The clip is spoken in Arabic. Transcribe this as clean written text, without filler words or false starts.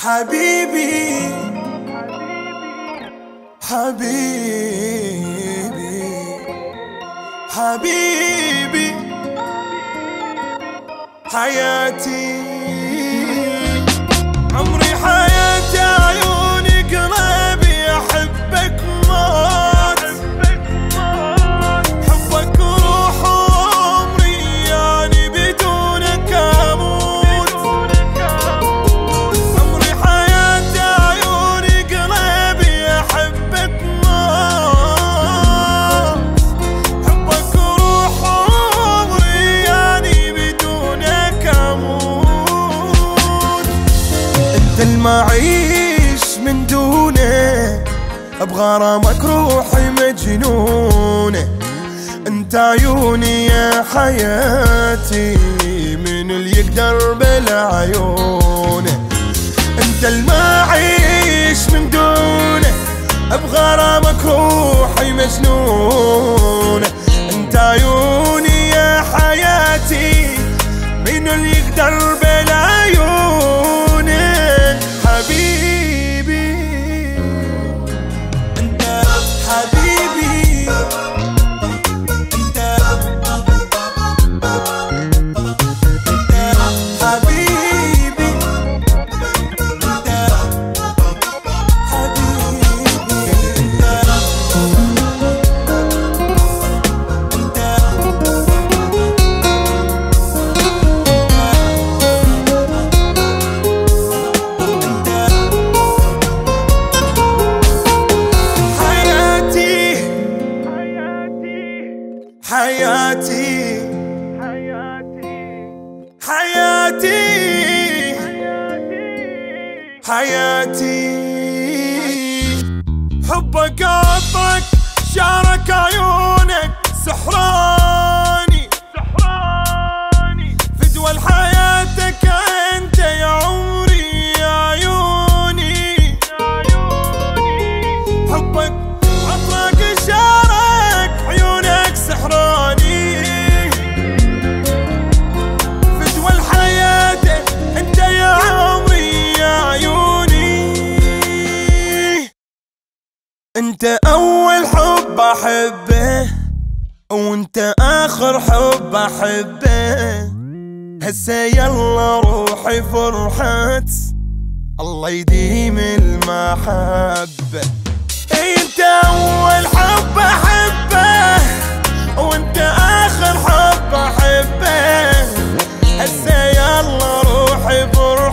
حبيبي حبيبي حبيبي حياتي عمري حياتي عيوني قلبي أحبك موت حبك روح عمري يعني بدونك أموت عمري حياتي عيوني قلبي أحبك موت حبك روح عمري يعني بدونك أموت انت المعيش من دونه بغرامك روحي مجنونة انت عيوني يا حياتي من اللي يقدر بالعيونه انت المعيش من دونه بغرامك روحي مجنونة انت عيوني يا حياتي من اللي يقدر بالعيونه حبيبي انت حبيبي انت حبيبي انت حياتي حياتي حياتي حبك عطك شعرك عيونك سحراني فدوى حياتك انت يا عمري يا عيوني حبك عطرك شعرك عيونك سحراني فدوى الحياة انت يا عمري يا عيوني انت اول حب احبه وانت اخر حب احبه هسه يلا روحي فرحت الله يديم المحبة انت اول حب احبه وانت اخر حب احبه هسه يلا روحي فرحت